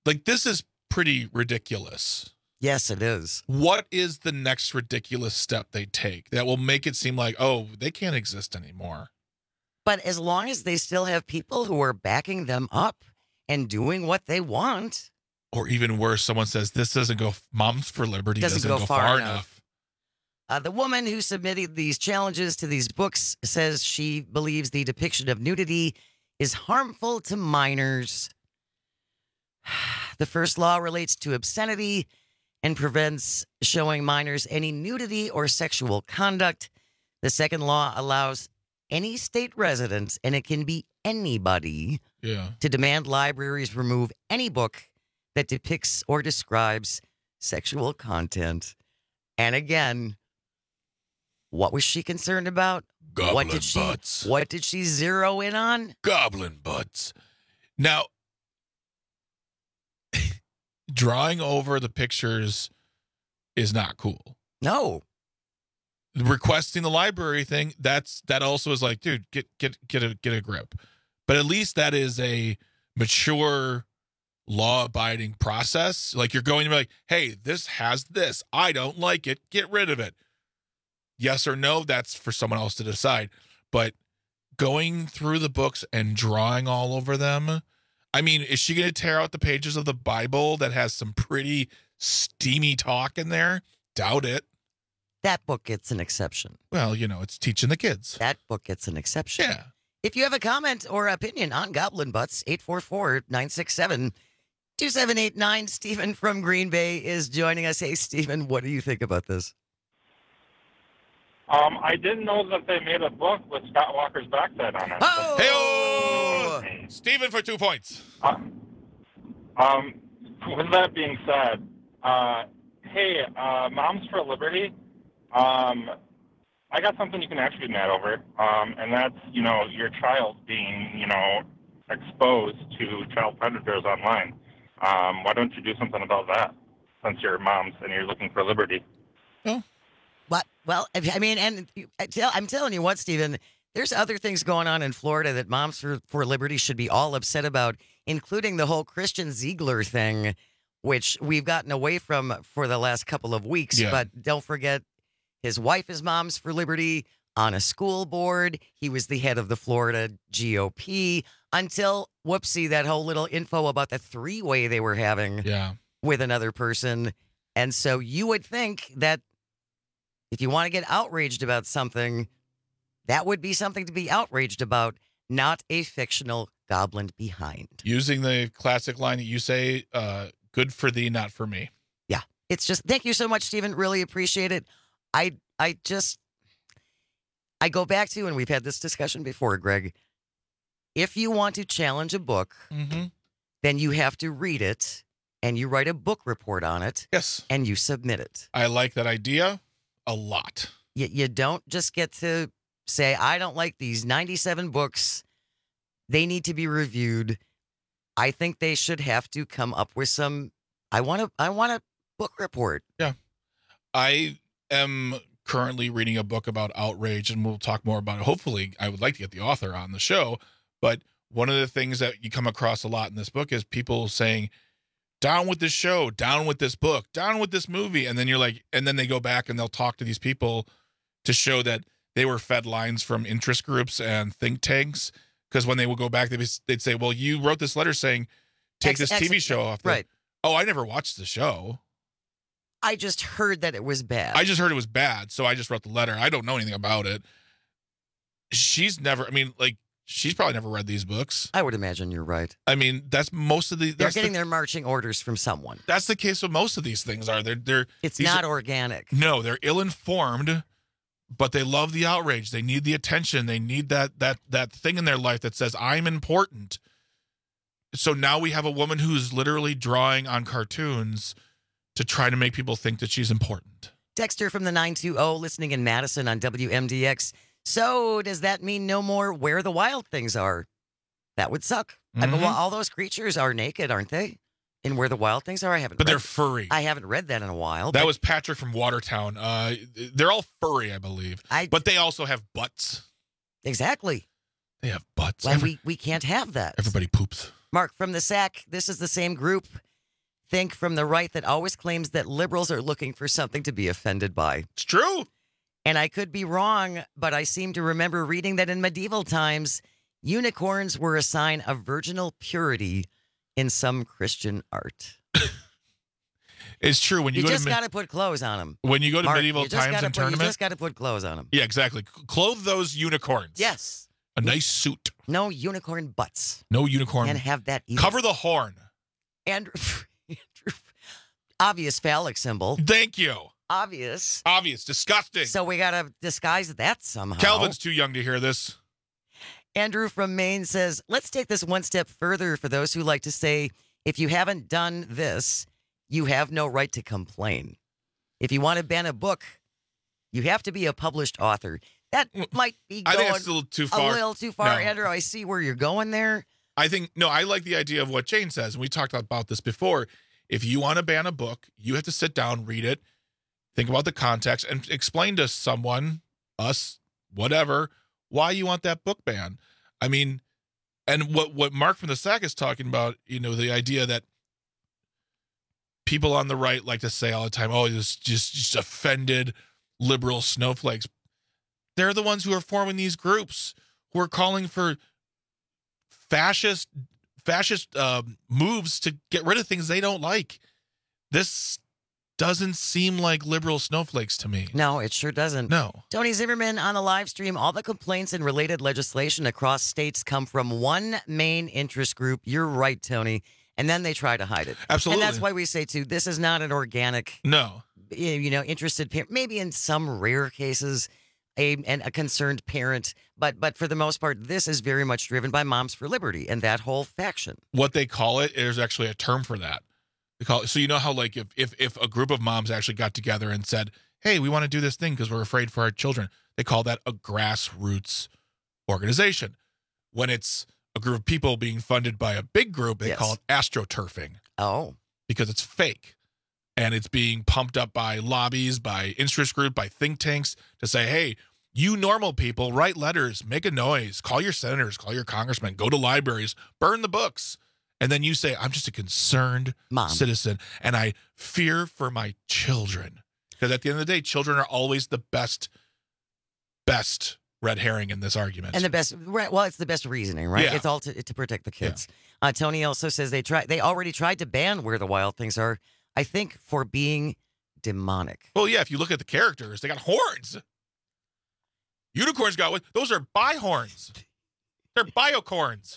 Like, this is pretty ridiculous. Yes, it is. What is the next ridiculous step they take that will make it seem like, oh, they can't exist anymore? But as long as they still have people who are backing them up and doing what they want. Or even worse, someone says, this doesn't go, Moms for Liberty doesn't, doesn't go, go far, far enough. enough. Uh, the woman who submitted these challenges to these books says she believes the depiction of nudity is harmful to minors. The first law relates to obscenity and prevents showing minors any nudity or sexual conduct. The second law allows any state resident, and it can be anybody, yeah. to demand libraries remove any book that depicts or describes sexual content. And again, what was she concerned about? Goblin what did she, butts. What did she zero in on? Goblin butts. Now, drawing over the pictures is not cool. No. Requesting the library thing, that's that also is like, dude, get get get a get a grip. But at least that is a mature, law-abiding process. Like, you're going to be like, hey, this has this. I don't like it. Get rid of it. Yes or no, that's for someone else to decide. But going through the books and drawing all over them, I mean, is she going to tear out the pages of the Bible that has some pretty steamy talk in there? Doubt it. That book gets an exception. Well, you know, it's teaching the kids. That book gets an exception. Yeah. If you have a comment or opinion on Goblin Butts, eight four four, nine six seven, two seven eight nine. Stephen from Green Bay is joining us. Hey, Stephen, what do you think about this? Um, I didn't know that they made a book with Scott Walker's backside on it. Oh! Hey-o! Stephen for two points. Uh, um, with that being said, uh, hey, uh, Moms for Liberty, um, I got something you can actually be mad over, um, and that's, you know, your child being, you know, exposed to child predators online. Um, why don't you do something about that, since you're moms and you're looking for liberty? Oh. What? Well, I mean, and I'm telling you what, Stephen, there's other things going on in Florida that Moms for, for Liberty should be all upset about, including the whole Christian Ziegler thing, which we've gotten away from for the last couple of weeks. Yeah. But don't forget, his wife is Moms for Liberty on a school board. He was the head of the Florida G O P until, whoopsie, that whole little info about the three-way they were having yeah. with another person. And so you would think that if you want to get outraged about something, that would be something to be outraged about, not a fictional goblin behind. Using the classic line that you say, uh, good for thee, not for me. Yeah. It's just, thank you so much, Stephen. Really appreciate it. I, I just, I go back to, and we've had this discussion before, Greg, if you want to challenge a book, mm-hmm. then you have to read it and you write a book report on it. Yes. And you submit it. I like that idea a lot. You, you don't just get to say, I don't like these ninety-seven books. They need to be reviewed. I think they should have to come up with some, I want to, I want a book report. Yeah. I am currently reading a book about outrage, and we'll talk more about it. Hopefully, I would like to get the author on the show. But one of the things that you come across a lot in this book is people saying, down with this show, down with this book, down with this movie. And then you're like, and then they go back and they'll talk to these people to show that they were fed lines from interest groups and think tanks. Because when they would go back, they'd, be, they'd say, well, you wrote this letter saying, take Ex- this T V show off. The, right. Oh, I never watched the show. I just heard that it was bad. I just heard it was bad. So I just wrote the letter. I don't know anything about it. She's never, I mean, like, she's probably never read these books. I would imagine you're right. I mean, that's most of the... They're that's getting the, their marching orders from someone. That's the case with most of these things are. They're, they're It's not are, organic. No, they're ill-informed, but they love the outrage. They need the attention. They need that that that thing in their life that says, I'm important. So now we have a woman who's literally drawing on cartoons to try to make people think that she's important. Dexter from the nine two zero, listening in Madison on W M D X. So does that mean no more Where the Wild Things Are? That would suck. Mm-hmm. I mean, well, all those creatures are naked, aren't they? In Where the Wild Things Are? I haven't But read, they're furry. I haven't read that in a while. That but was Patrick from Watertown. Uh, they're all furry, I believe. I, but they also have butts. Exactly. They have butts. Well, Every, we, we can't have that. Everybody poops. Mark from the Sack, this is the same group think from the right that always claims that liberals are looking for something to be offended by. It's true. And I could be wrong, but I seem to remember reading that in medieval times, unicorns were a sign of virginal purity in some Christian art. It's true. When you, you go just to got to put clothes on them. When you go to Mark, medieval you just times gotta and put, tournament, you just got to put clothes on them. Yeah, exactly. Clothe those unicorns. Yes. A nice suit. No unicorn butts. No unicorn. And have that either. Cover the horn. And obvious phallic symbol. Thank you. Obvious. Obvious. Disgusting. So we got to disguise that somehow. Calvin's too young to hear this. Andrew from Maine says, let's take this one step further for those who like to say, if you haven't done this, you have no right to complain. If you want to ban a book, you have to be a published author. That might be going I think it's a little too far. A little too far, No. Andrew. I see where you're going there. I think, no, I like the idea of what Jane says, and we talked about this before. If you want to ban a book, you have to sit down, read it, think about the context, and explain to someone, us, whatever, why you want that book banned. I mean, and what, what Mark from the Sack is talking about, you know, the idea that people on the right like to say all the time, oh, this just, just offended liberal snowflakes. They're the ones who are forming these groups who are calling for fascist fascist uh, moves to get rid of things they don't like. This doesn't seem like liberal snowflakes to me. No, it sure doesn't. No. Tony Zimmerman on the live stream, all the complaints and related legislation across states come from one main interest group. You're right, Tony. And then they try to hide it. Absolutely. And that's why we say, too, this is not an organic, no, you know, interested parent. Maybe in some rare cases, a and a concerned parent. But but for the most part, this is very much driven by Moms for Liberty and that whole faction. What they call it, there's actually a term for that. They call it, so you know how, like, if, if, if a group of moms actually got together and said, hey, we want to do this thing because we're afraid for our children, they call that a grassroots organization. When it's a group of people being funded by a big group, they Yes. call it astroturfing. Oh. Because it's fake. And it's being pumped up by lobbies, by interest groups, by think tanks to say, hey, you normal people, write letters, make a noise, call your senators, call your congressmen, go to libraries, burn the books. And then you say, I'm just a concerned Mom. citizen, and I fear for my children. Because at the end of the day, children are always the best, best red herring in this argument. And the best, right, well, it's the best reasoning, right? Yeah. It's all to, to protect the kids. Uh, Tony also says they try, they already tried to ban Where the Wild Things Are, I think, for being demonic. Well, yeah, if you look at the characters, they got horns. Unicorns got what? Those are bihorns. They're biocorns.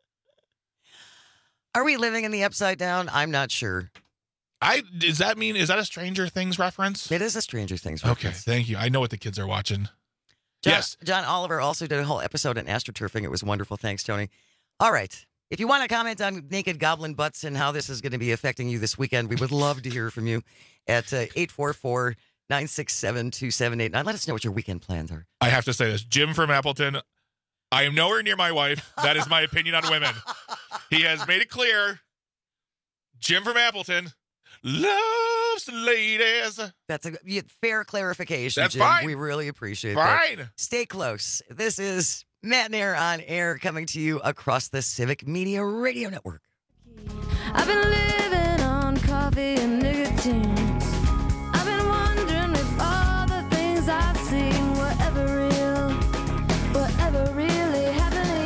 Are we living in the upside down? I'm not sure. I does that mean is that a Stranger Things reference? It is a Stranger Things Okay, reference. thank you. I know what the kids are watching. John, Yes. John Oliver also did a whole episode on astroturfing. It was wonderful. Thanks, Tony. All right. If you want to comment on naked goblin butts and how this is going to be affecting you this weekend, we would love to hear from you at uh, eight four four, nine six seven, two seven eight nine. Let us know what your weekend plans are. I have to say this. Jim from Appleton, I am nowhere near my wife. That is my opinion on women. He has made it clear. Jim from Appleton loves ladies. That's a yeah, fair clarification, That's Jim. fine. We really appreciate Fine. that. Stay close. This is Matt and Air on Air coming to you across the Civic Media Radio Network. I've been living on coffee and nicotine. I've been wondering if all the things I've seen were ever real, were ever really happening.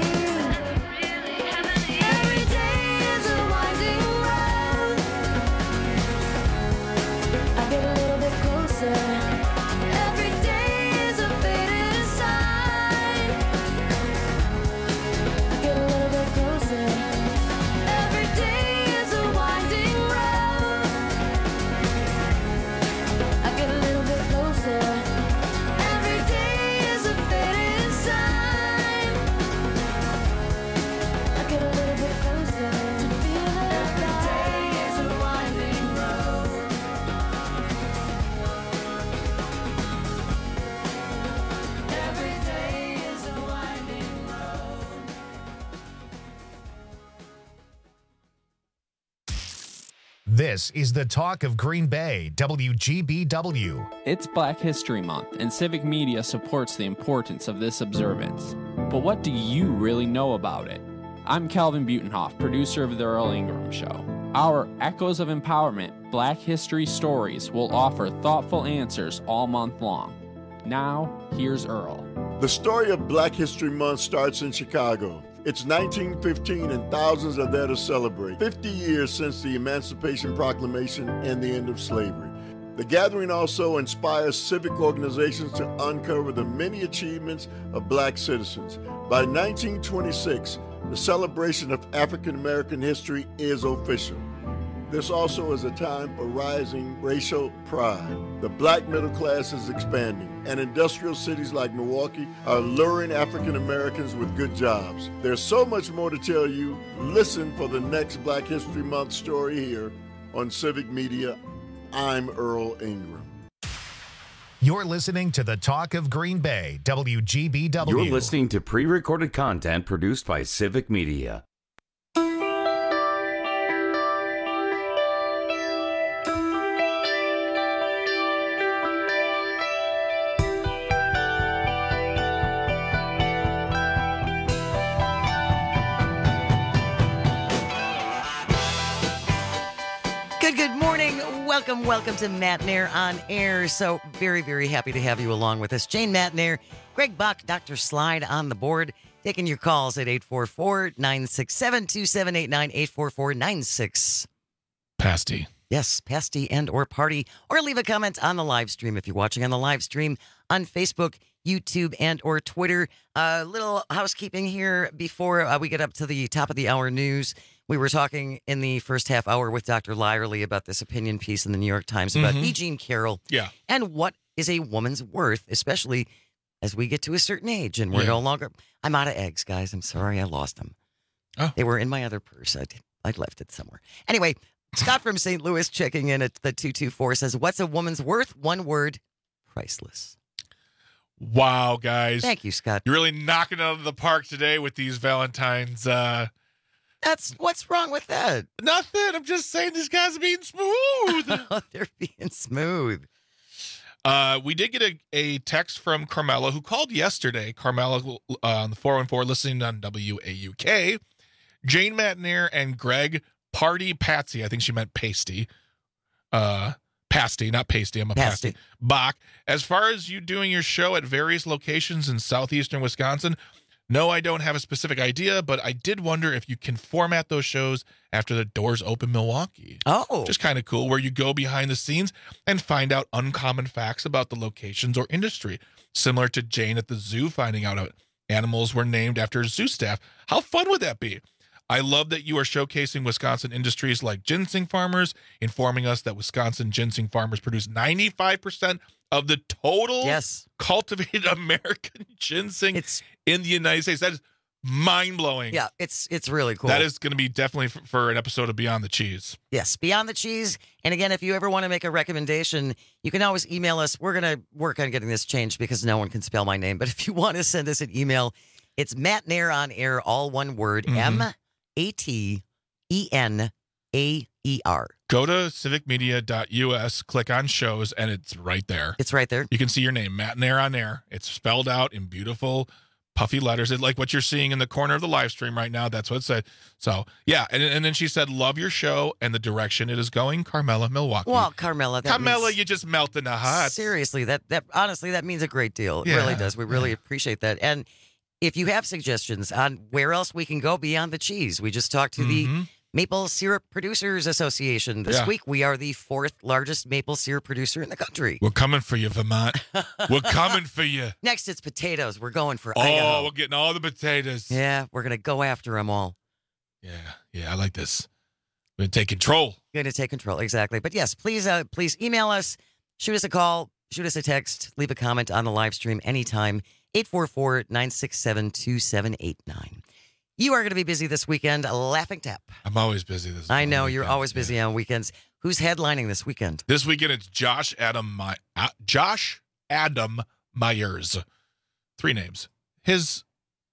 Every day is a winding road. I get a little bit closer. Every day is a faded sign. I get a little bit closer. Every day is a winding road. I get a little bit closer. Every day is a fading sign. I get a little bit closer to feeling every day is a winding road. Every day is a winding road. This is the talk of Green Bay, W G B W. It's Black History Month, and Civic Media supports the importance of this observance. But what do you really know about it? I'm Calvin Butenhoff, producer of The Earl Ingram Show. Our Echoes of Empowerment Black History Stories will offer thoughtful answers all month long. Now, here's Earl. The story of Black History Month starts in Chicago. It's nineteen fifteen and thousands are there to celebrate fifty years since the Emancipation Proclamation and the end of slavery. The gathering also inspires civic organizations to uncover the many achievements of black citizens. By nineteen twenty-six, the celebration of African American history is official. This also is a time for rising racial pride. The black middle class is expanding, and industrial cities like Milwaukee are luring African Americans with good jobs. There's so much more to tell you. Listen for the next Black History Month story here on Civic Media. I'm Earl Ingram. You're listening to the Talk of Green Bay, W G B W. You're listening to pre-recorded content produced by Civic Media. Good, good morning. Welcome, welcome to Matt Nair on Air. So very, very happy to have you along with us. Jane Matt Nair, Greg Buck, Doctor Slide on the board, taking your calls at eight four four, nine six seven, two seven eight nine, eight four four, nine six. Pasty. Yes, pasty and or party. Or leave a comment on the live stream if you're watching on the live stream on Facebook, YouTube, and or Twitter. A uh, little housekeeping here before uh, we get up to the top of the hour news. We were talking in the first half hour with Doctor Lyerly about this opinion piece in the New York Times about Mhm. E. Jean Carroll. Yeah. And what is a woman's worth, especially as we get to a certain age and we're Yeah. no longer. I'm out of eggs, guys. I'm sorry I lost them. Oh. They were in my other purse. I'd, I'd left it somewhere. Anyway, Scott from Saint Louis checking in at the two two four says, what's a woman's worth? One word, priceless. Wow, guys. Thank you, Scott. You're really knocking it out of the park today with these Valentine's. Uh, That's what's wrong with that? Nothing. I'm just saying these guys are being smooth. They're being smooth. Uh, we did get a, a text from Carmela, who called yesterday. Carmela uh, on the four one four, listening on W A U K. Jane Matt Nair and Greg Party Patsy. I think she meant pasty. Uh, pasty, not pasty. I'm a pasty. Pasty. Bach. As far as you doing your show at various locations in southeastern Wisconsin, no, I don't have a specific idea, but I did wonder if you can format those shows after the doors open Milwaukee. Oh. Just kind of cool, where you go behind the scenes and find out uncommon facts about the locations or industry, similar to Jane at the zoo finding out how animals were named after zoo staff. How fun would that be? I love that you are showcasing Wisconsin industries like ginseng farmers, informing us that Wisconsin ginseng farmers produce ninety-five percent of the total yes. cultivated American ginseng it's, in the United States. That is mind-blowing. Yeah, it's it's really cool. That is going to be definitely for, for an episode of Beyond the Cheese. Yes, Beyond the Cheese. And again, if you ever want to make a recommendation, you can always email us. We're going to work on getting this changed because no one can spell my name. But if you want to send us an email, it's Matt Nair on Air, all one word, Mm-hmm. M A T E N A E R. Go to civic media dot U S, click on shows, and it's right there. It's right there. You can see your name, Matt Nair on Air. It's spelled out in beautiful, puffy letters. It, like what you're seeing in the corner of the live stream right now. That's what it said. So, yeah. And, and then she said, love your show and the direction it is going, Carmela, Milwaukee. Well, Carmela, that Carmela, means, you just melt in the heart. seriously, that that honestly, that means a great deal. It Yeah. really does. We really appreciate that. And if you have suggestions on where else we can go beyond the cheese, we just talked to the Mhm. Maple Syrup Producers Association. This Yeah. week, we are the fourth largest maple syrup producer in the country. We're coming for you, Vermont. We're coming for you. Next, it's potatoes. We're going for Oh, Idaho. we're getting all the potatoes. Yeah, we're going to go after them all. Yeah, yeah, I like this. We're going to take control. Going to take control, exactly. But yes, please, uh, please email us, shoot us a call, shoot us a text, leave a comment on the live stream anytime. eight four four, nine six seven, two seven eight nine. You are going to be busy this weekend. Laughing Tap. I'm always busy this I know weekend. you're always busy on weekends. Who's headlining this weekend? This weekend it's Josh Adam My- uh, Josh Adam Myers. Three names. His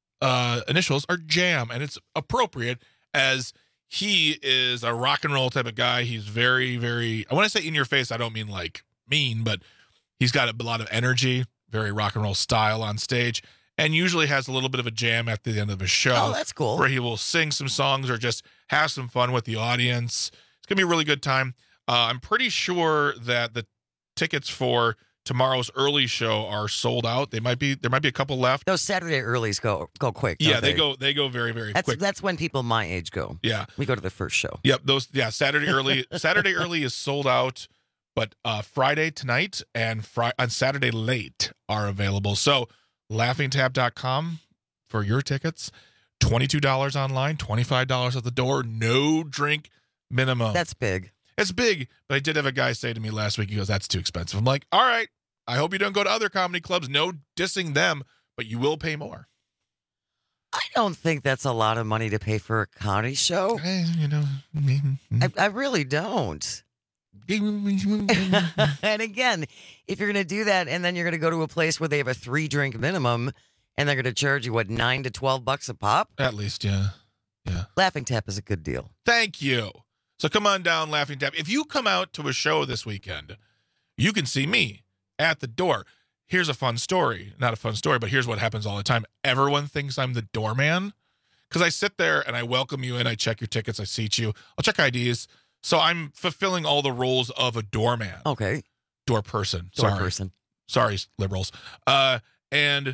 uh, initials are Jam, and it's appropriate as he is a rock and roll type of guy. He's very, very, I want to say in your face, I don't mean like mean, but he's got a lot of energy, very rock and roll style on stage, and usually has a little bit of a jam at the end of his show. Oh, that's cool. Where he will sing some songs or just have some fun with the audience. going to be a really good time. Uh, I'm pretty sure that the tickets for tomorrow's early show are sold out. They might be there might be a couple left. Those Saturday earlies go go quick. Don't Yeah, they, they go they go very very That's quick. that's when people my age go. Yeah, we go to the first show. Yep, those yeah Saturday early Saturday early is sold out, but uh, Friday tonight and Friday on Saturday late are available. So laughing tap dot com for your tickets. twenty-two dollars online, twenty-five dollars at the door, no drink minimum. That's big. It's big, but I did have a guy say to me last week, he goes, that's too expensive. I'm like, all right, I hope you don't go to other comedy clubs. No dissing them, but you will pay more. I don't think that's a lot of money to pay for a comedy show. I, you know, I, I really don't. And again, if you're going to do that and then you're going to go to a place where they have a three drink minimum and they're going to charge you, what, nine to twelve bucks a pop? At least, yeah. Yeah. Laughing Tap is a good deal. Thank you. So come on down, Laughing Tap. If you come out to a show this weekend, you can see me at the door. Here's a fun story. Not a fun story, but here's what happens all the time. Everyone thinks I'm the doorman because I sit there and I welcome you in. I check your tickets. I seat you. I'll check I Ds. So I'm fulfilling all the roles of a doorman. Okay. Door person. Door Sorry. person. Sorry, liberals. Uh, and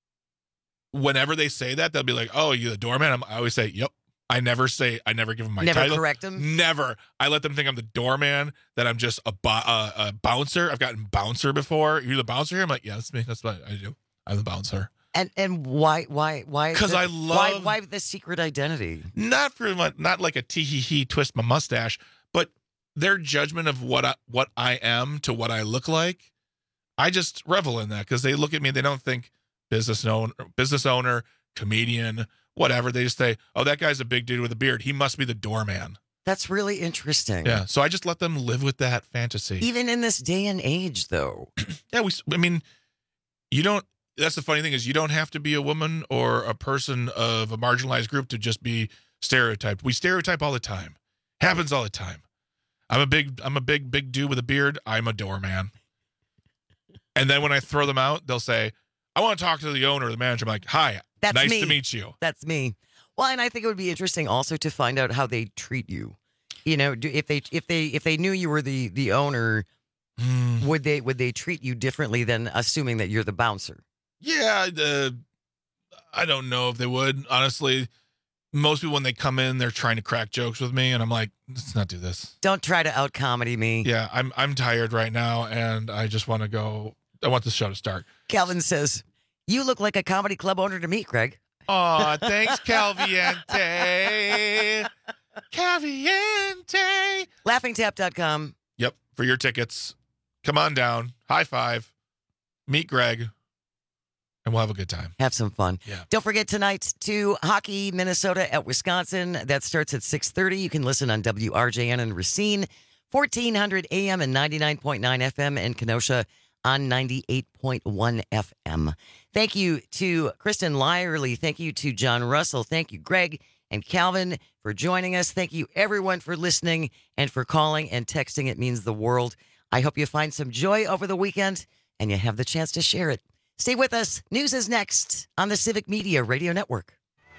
whenever they say that, they'll be like, oh, you the doorman? I'm, I always say, yep. I never say, I never give them my Never title. correct them? Never. I let them think I'm the doorman, that I'm just a, bo- uh, a bouncer. I've gotten bouncer before. You're the bouncer here? I'm like, yeah, that's me. That's what I do. I'm the bouncer. And and why why why? Because the- I why love- why the secret identity. Not for my, not like a tee hee hee twist my mustache, but their judgment of what I, what I am to what I look like. I just revel in that because they look at me. They don't think business owner, business owner, comedian, whatever. They just say, oh, that guy's a big dude with a beard. He must be the doorman. That's really interesting. Yeah. So I just let them live with that fantasy. Even in this day and age, though. Yeah. We, I mean, you don't, that's the funny thing is you don't have to be a woman or a person of a marginalized group to just be stereotyped. We stereotype all the time. Happens all the time. I'm a big, I'm a big, big dude with a beard. I'm a doorman. And then when I throw them out, they'll say, I want to talk to the owner or the manager. I'm like, hi, That's nice me. to meet you. That's me. Well, and I think it would be interesting also to find out how they treat you. You know, do, if they if they if they knew you were the the owner, Mm. would they would they treat you differently than assuming that you're the bouncer? Yeah. Uh, I don't know if they would. Honestly, most people, when they come in, they're trying to crack jokes with me. And I'm like, let's not do this. Don't try to out comedy me. Yeah. I'm, I'm tired right now. And I just want to go. I want the show to start. Calvin says, you look like a comedy club owner to me, Craig. Aw, thanks, Calviente. Calviente. laughing tap dot com. Yep, for your tickets. Come on down. High five. Meet Greg. And we'll have a good time. Have some fun. Yeah. Don't forget tonight to hockey, Minnesota at Wisconsin. That starts at six thirty. You can listen on W R J N in Racine, fourteen hundred A M and ninety-nine point nine F M, and Kenosha on ninety-eight point one F M. Thank you to Kristen Lyerly. Thank you to John Russell. Thank you, Greg and Calvin, for joining us. Thank you, everyone, for listening and for calling and texting. It means the world. I hope you find some joy over the weekend and you have the chance to share it. Stay with us. News is next on the Civic Media Radio Network.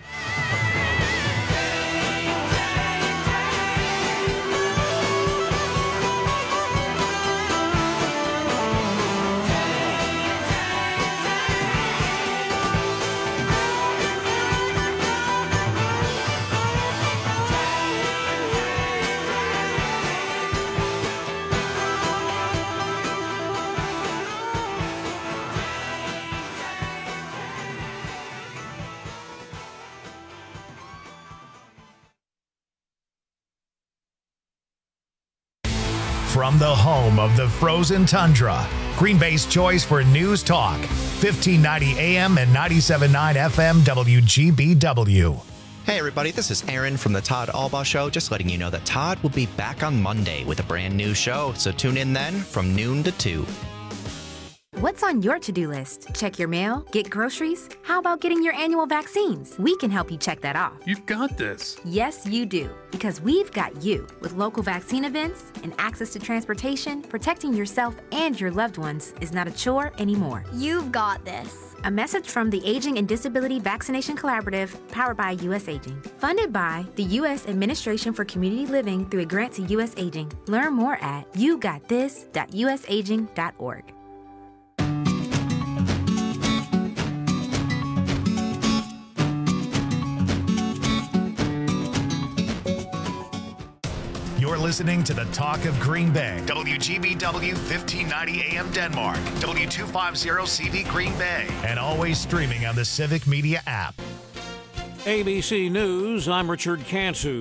From the home of the frozen tundra, Green Bay's choice for news talk, fifteen ninety A M and ninety-seven point nine F M W G B W. Hey everybody, this is Aaron from the Todd Albaugh Show, just letting you know that Todd will be back on Monday with a brand new show, so tune in then from noon to two. What's on your to-do list? Check your mail? Get groceries? How about getting your annual vaccines? We can help you check that off. You've got this. Yes, you do. Because we've got you. With local vaccine events and access to transportation, protecting yourself and your loved ones is not a chore anymore. You've got this. A message from the Aging and Disability Vaccination Collaborative, powered by U S Aging. Funded by the U S Administration for Community Living through a grant to U S Aging. Learn more at you got this dot u s aging dot org. You're listening to the Talk of Green Bay. W G B W fifteen ninety A M Denmark. W two fifty C V Green Bay. And always streaming on the Civic Media app. A B C News, I'm Richard Cantu.